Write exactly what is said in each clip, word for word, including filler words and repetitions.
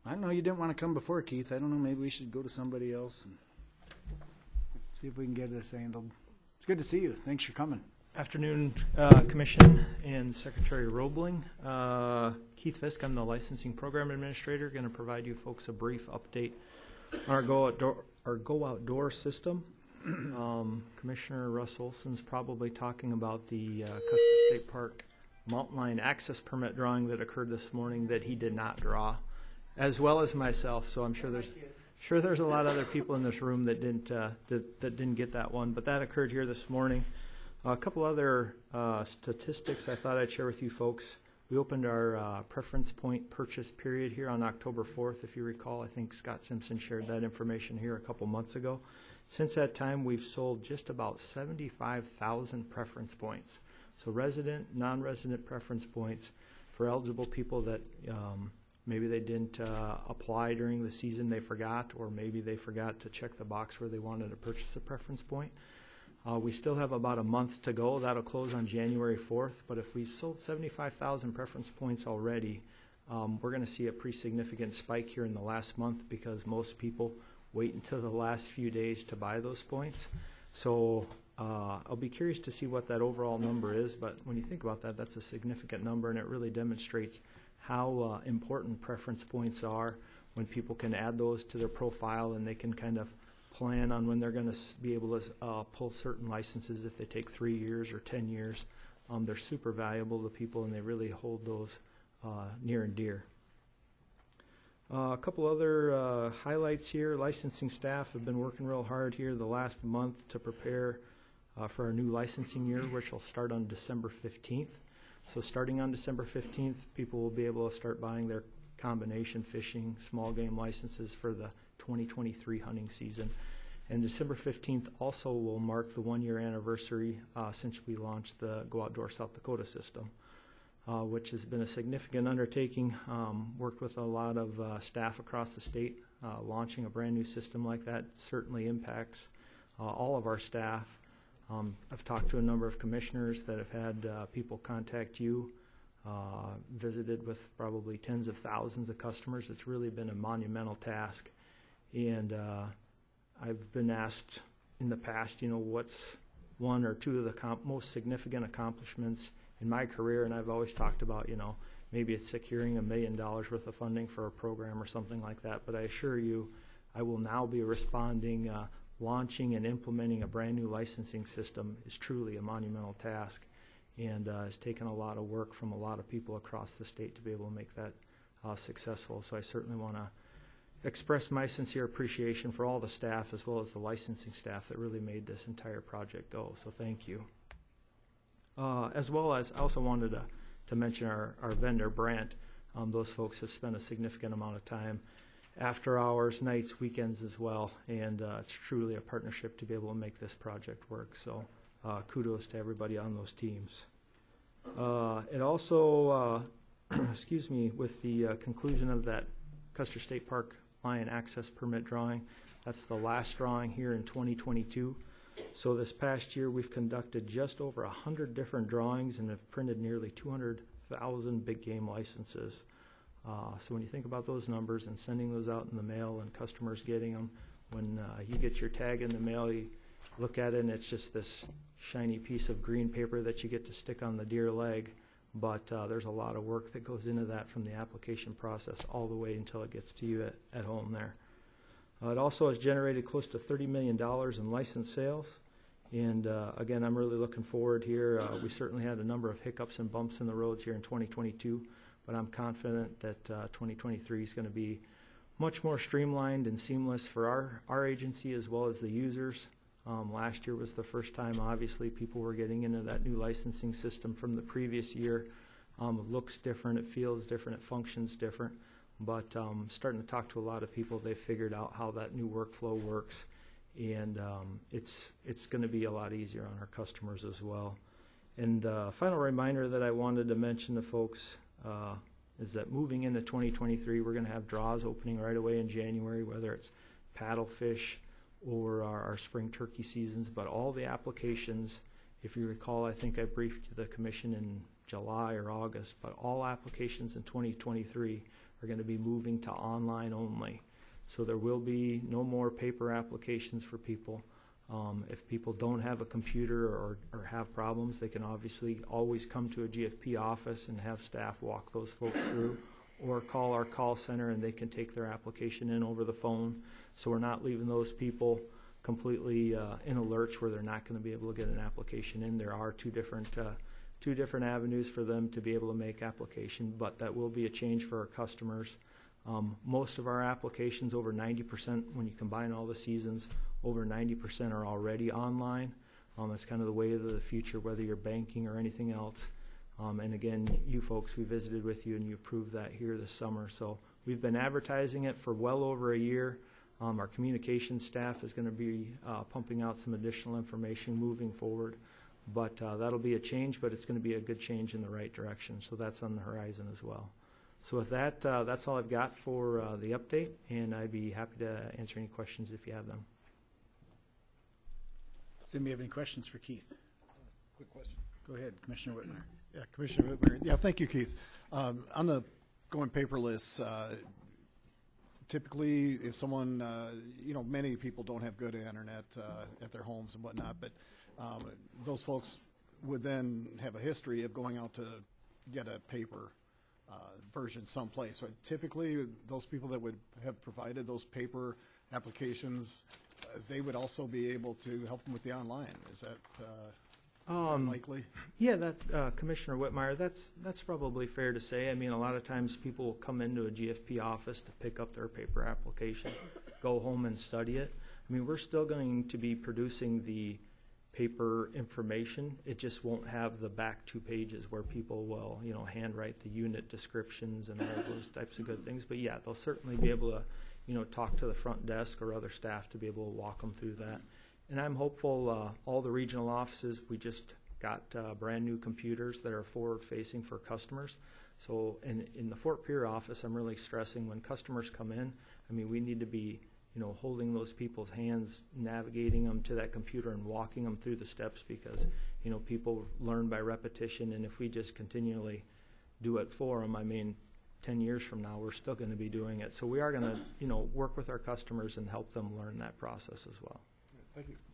I know you didn't want to come before, Keith. I don't know, maybe we should go to somebody else and see if we can get this handled. It's good to see you. Thanks for coming. Afternoon, uh, Commission and Secretary Roebling. Uh, Keith Fisk, I'm the Licensing Program Administrator, going to provide you folks a brief update on our Go Outdoor, our Go Outdoor system. Um, Commissioner Russ Olson's probably talking about the uh, Custer State Park Mountain Lion Access Permit drawing that occurred this morning that he did not draw, as well as myself. So I'm sure there's sure there's a lot of other people in this room that didn't uh, that, that didn't get that one, but that occurred here this morning. Uh, a couple other uh, statistics I thought I'd share with you folks. We opened our uh, preference point purchase period here on October fourth, if you recall. I think Scott Simpson shared that information here a couple months ago. Since that time, we've sold just about seventy-five thousand preference points. So resident, non-resident preference points for eligible people that um, maybe they didn't uh, apply during the season, they forgot, or maybe they forgot to check the box where they wanted to purchase a preference point. Uh, we still have about a month to go. That'll close on January fourth, but if we've sold seventy-five thousand preference points already, um, we're going to see a pretty significant spike here in the last month because most people wait until the last few days to buy those points. So uh, I'll be curious to see what that overall number is, but when you think about that, that's a significant number, and it really demonstrates how uh, important preference points are when people can add those to their profile and they can kind of plan on when they're going to be able to uh, pull certain licenses if they take three years or ten years. Um, they're super valuable to people, and they really hold those uh, near and dear. Uh, a couple other uh, highlights here. Licensing staff have been working real hard here the last month to prepare uh, for our new licensing year, which will start on December fifteenth. So starting on December fifteenth, people will be able to start buying their combination fishing, small game licenses for the twenty twenty-three hunting season. And December fifteenth also will mark the one-year anniversary uh, since we launched the Go Outdoor South Dakota system. Uh, which has been a significant undertaking. Um, worked with a lot of uh, staff across the state. Uh, launching a brand new system like that certainly impacts uh, all of our staff. Um, I've talked to a number of commissioners that have had uh, people contact you, uh, visited with probably tens of thousands of customers. It's really been a monumental task. And uh, I've been asked in the past, you know, what's one or two of the comp- most significant accomplishments in my career, and I've always talked about, you know, maybe it's securing a million dollars worth of funding for a program or something like that, but I assure you I will now be responding. Uh, launching and implementing a brand new licensing system is truly a monumental task, and uh, it's taken a lot of work from a lot of people across the state to be able to make that uh, successful. So I certainly want to express my sincere appreciation for all the staff as well as the licensing staff that really made this entire project go, so thank you. Uh, as well as I also wanted to, to mention our, our vendor, Brandt. Um, those folks have spent a significant amount of time after hours, nights, weekends as well, and uh, it's truly a partnership to be able to make this project work. So uh, kudos to everybody on those teams. Uh, it also, uh, excuse me, with the uh, conclusion of that Custer State Park Lion Access Permit drawing, that's the last drawing here in twenty twenty-two. So this past year, we've conducted just over one hundred different drawings and have printed nearly two hundred thousand big game licenses. Uh, so when you think about those numbers and sending those out in the mail and customers getting them, when uh, you get your tag in the mail, you look at it and it's just this shiny piece of green paper that you get to stick on the deer leg. But uh, there's a lot of work that goes into that from the application process all the way until it gets to you at, at home there. Uh, it also has generated close to thirty million dollars in license sales. And uh, again, I'm really looking forward here. Uh, we certainly had a number of hiccups and bumps in the roads here in twenty twenty-two, but I'm confident that uh, twenty twenty-three is going to be much more streamlined and seamless for our, our agency as well as the users. Um, last year was the first time, obviously, people were getting into that new licensing system from the previous year. Um, it looks different, it feels different, it functions different. But um, starting to talk to a lot of people, they've figured out how that new workflow works, and um, it's it's going to be a lot easier on our customers as well. And the uh, final reminder that I wanted to mention to folks uh, is that moving into twenty twenty-three, we're going to have draws opening right away in January, whether it's paddlefish or our, our spring turkey seasons. But all the applications, if you recall, I think I briefed the commission in July or August, but all applications in twenty twenty-three are going to be moving to online only. So there will be no more paper applications for people. Um, if people don't have a computer or, or have problems, they can obviously always come to a G F P office and have staff walk those folks through, or call our call center and they can take their application in over the phone. So we're not leaving those people completely uh, in a lurch where they're not going to be able to get an application in. There are two different uh, two different avenues for them to be able to make application, but that will be a change for our customers. Um, most of our applications, over ninety percent, when you combine all the seasons, over ninety percent are already online. Um, it's kind of the way of the future, whether you're banking or anything else. Um, and again, you folks, we visited with you and you approved that here this summer. So we've been advertising it for well over a year. Um, our communications staff is going to be uh, pumping out some additional information moving forward. But uh, that'll be a change, but it's going to be a good change in the right direction. So that's on the horizon as well. So with that, uh, that's all I've got for uh, the update, and I'd be happy to answer any questions if you have them. Does anybody have any questions for Keith? Quick question. Go ahead, Commissioner Whitmer. Yeah, Commissioner Whitmer. Yeah, thank you, Keith. Um, on the going paperless, uh, typically if someone, uh, you know, many people don't have good internet uh, at their homes and whatnot, but um, those folks would then have a history of going out to get a paper uh, version someplace. So typically those people that would have provided those paper applications, uh, they would also be able to help them with the online. Is that uh, Um, likely? Yeah, that uh, Commissioner Whitmire, that's that's probably fair to say. I mean, a lot of times people will come into a G F P office to pick up their paper application, go home and study it. I mean, we're still going to be producing the paper information. It just won't have the back two pages where people will, you know, handwrite the unit descriptions and all those types of good things. But yeah, they'll certainly be able to, you know, talk to the front desk or other staff to be able to walk them through that. And I'm hopeful uh, all the regional offices, we just got uh, brand new computers that are forward-facing for customers. So in, in the Fort Pierre office, I'm really stressing when customers come in, I mean, we need to be, you know, holding those people's hands, navigating them to that computer and walking them through the steps because, you know, people learn by repetition. And if we just continually do it for them, I mean, ten years from now, we're still going to be doing it. So we are going to, you know, work with our customers and help them learn that process as well. Thank you.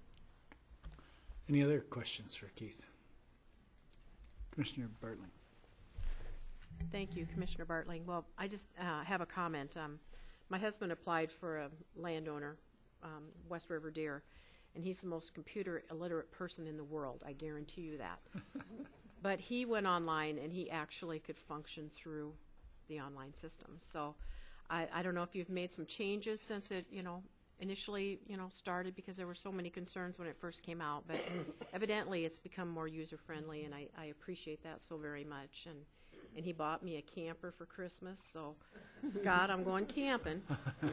Any other questions for Keith? Commissioner Bartling. Thank you, Commissioner Bartling. Well, I just uh, have a comment. Um, my husband applied for a landowner, um, West River Deer, and he's the most computer illiterate person in the world. I guarantee you that. But he went online, and he actually could function through the online system. So I, I don't know if you've made some changes since it, you know, initially, you know, started because there were so many concerns when it first came out, but evidently it's become more user-friendly, and I, I appreciate that so very much. And and he bought me a camper for Christmas, so Scott, I'm going camping.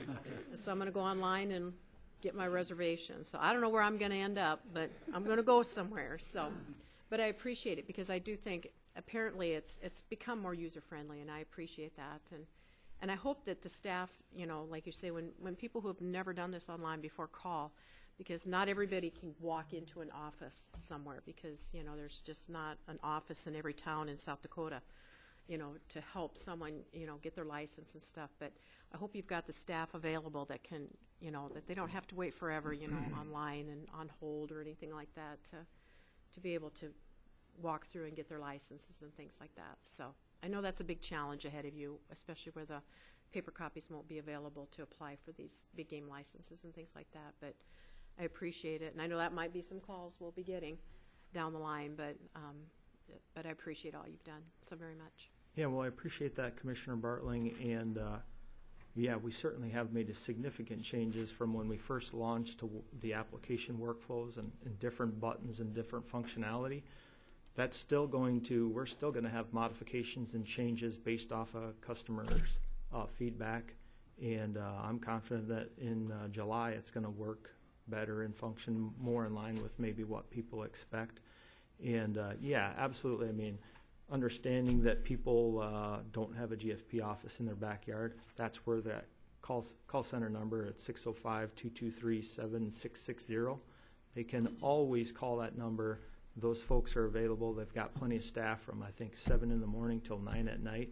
So I'm going to go online and get my reservation. So I don't know where I'm going to end up, but I'm going to go somewhere. So, but I appreciate it because I do think apparently it's it's become more user-friendly, and I appreciate that. And And I hope that the staff, you know, like you say, when, when people who have never done this online before call, because not everybody can walk into an office somewhere because, you know, there's just not an office in every town in South Dakota, you know, to help someone, you know, get their license and stuff. But I hope you've got the staff available that can, you know, that they don't have to wait forever, you know, online and on hold or anything like that to, to be able to walk through and get their licenses and things like that. So I know that's a big challenge ahead of you, especially where the paper copies won't be available to apply for these big game licenses and things like that. But I appreciate it, and I know that might be some calls we'll be getting down the line, but um, but I appreciate all you've done so very much. Yeah, well, I appreciate that, Commissioner Bartling, and uh, yeah, we certainly have made a significant changes from when we first launched to w the application workflows and, and different buttons and different functionality. That's still going to, we're still going to have modifications and changes based off of customers' uh, feedback. And uh, I'm confident that in uh, July it's going to work better and function more in line with maybe what people expect. And uh, yeah, absolutely. I mean, understanding that people uh, don't have a G F P office in their backyard, that's where that call, call center number at six oh five, two two three, seven six six zero. They can always call that number. Those folks are available. They've got plenty of staff from, I think, seven in the morning till nine at night.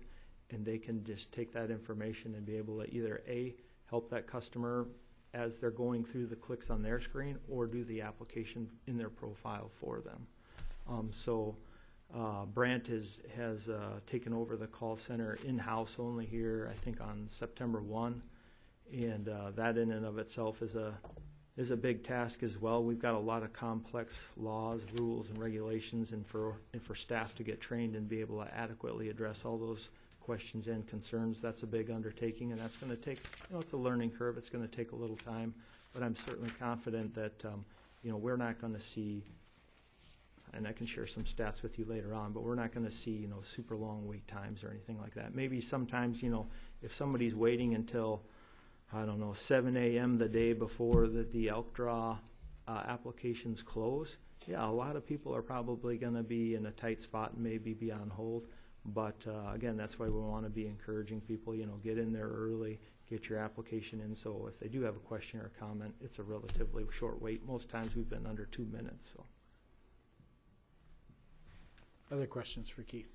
and they can just take that information and be able to either A, help that customer as they're going through the clicks on their screen, or do the application in their profile for them. Um, so uh, Brant is, has uh, taken over the call center in-house only here, I think, on September first, and uh, that in and of itself is a is a big task as well. We've got a lot of complex laws, rules, and regulations, and for and for staff to get trained and be able to adequately address all those questions and concerns, that's a big undertaking, and that's going to take, you know, it's a learning curve. It's going to take a little time, but I'm certainly confident that, um, you know, we're not going to see, and I can share some stats with you later on, but we're not going to see, you know, super long wait times or anything like that. Maybe sometimes, you know, if somebody's waiting until, I don't know, seven a m the day before the, the elk draw uh, applications close, yeah, a lot of people are probably going to be in a tight spot and maybe be on hold. But uh, again, that's why we want to be encouraging people, you know, get in there early, get your application in. So if they do have a question or a comment, it's a relatively short wait. Most times we've been under two minutes. So. Other questions for Keith?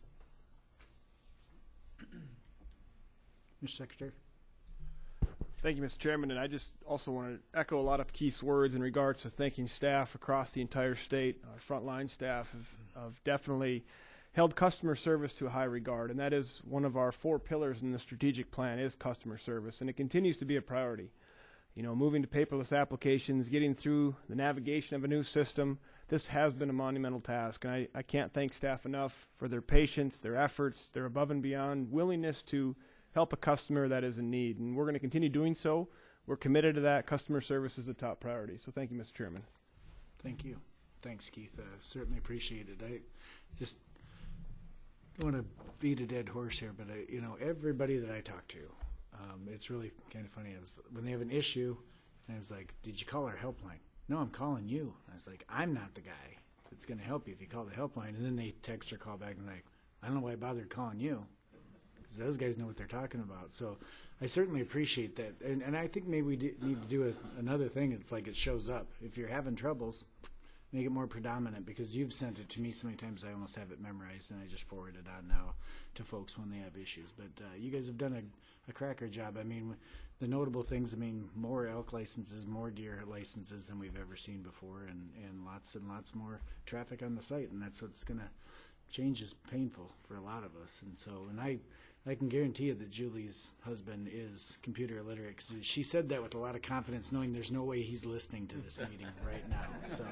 Mister Secretary? Thank you, Mister Chairman, and I just also want to echo a lot of Keith's words in regards to thanking staff across the entire state. Our frontline staff have, have definitely held customer service to a high regard, and that is one of our four pillars in the strategic plan is customer service, and it continues to be a priority. You know, moving to paperless applications, getting through the navigation of a new system, this has been a monumental task, and I, I can't thank staff enough for their patience, their efforts, their above and beyond willingness to help a customer that is in need, and we're going to continue doing so. We're committed to that. Customer service is a top priority, so thank you, Mister Chairman. Thank you. Thanks, Keith. Uh, certainly appreciate it. I just don't want to beat a dead horse here, but I, you know, everybody that I talk to, um, it's really kind of funny. I was, when they have an issue, and I was like, "Did you call our helpline?" "No, I'm calling you." I was like, "I'm not the guy that's going to help you if you call the helpline." And then they text or call back and like, "I don't know why I bothered calling you, because those guys know what they're talking about." So I certainly appreciate that, and and I think maybe we do, need to do a, another thing. It's like it shows up. If you're having troubles, make it more predominant, because you've sent it to me so many times I almost have it memorized, and I just forward it on now to folks when they have issues. But uh, you guys have done a, a cracker job. I mean, the notable things, I mean, more elk licenses, more deer licenses than we've ever seen before, and, and lots and lots more traffic on the site, and that's what's going to change is painful for a lot of us. And so, and I, I can guarantee you that Julie's husband is computer illiterate, because she said that with a lot of confidence, knowing there's no way he's listening to this meeting right now. So.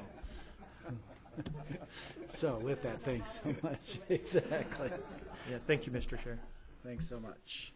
So with that, thanks so much. Exactly. Yeah, thank you, Mister Chair. Thanks so much.